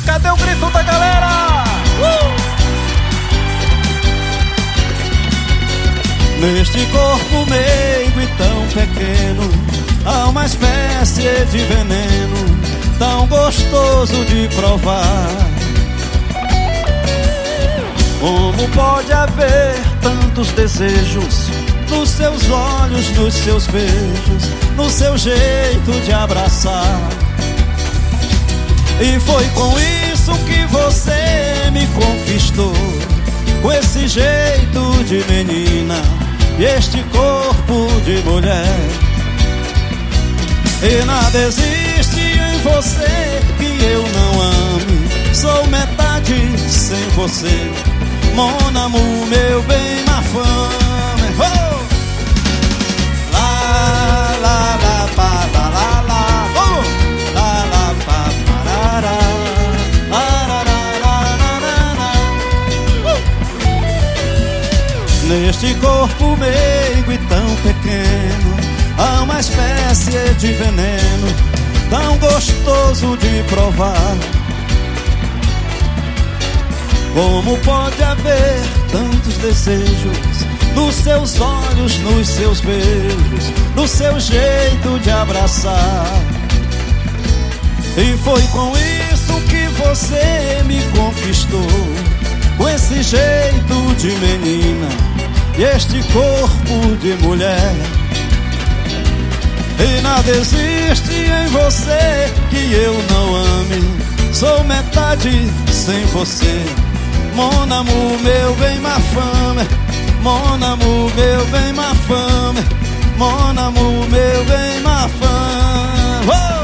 Cadê o grito da galera? Neste corpo meigo e tão pequeno há uma espécie de veneno tão gostoso de provar. Como pode haver tantos desejos nos seus olhos, nos seus beijos, no seu jeito de abraçar? E foi com isso que você me conquistou, com esse jeito de menina e este corpo de mulher. E nada existe em você que eu não ame, sou metade sem você, mon amour, meu bem, ma femme. Oh! La la la pa la la la, oh! La la pa pa la la la. Neste corpo meigo e tão pequeno há uma espécie de veneno tão gostoso de provar. Como pode haver tantos desejos nos seus olhos, nos seus beijos, no seu jeito de abraçar? E foi com isso que você me conquistou, com esse jeito de menina e este corpo de mulher. E nada existe em você que eu não ame, sou metade sem você, mon amour, meu bem, ma femme. Mon amour, meu bem, ma femme. Mon amour, meu bem, ma femme. Oh!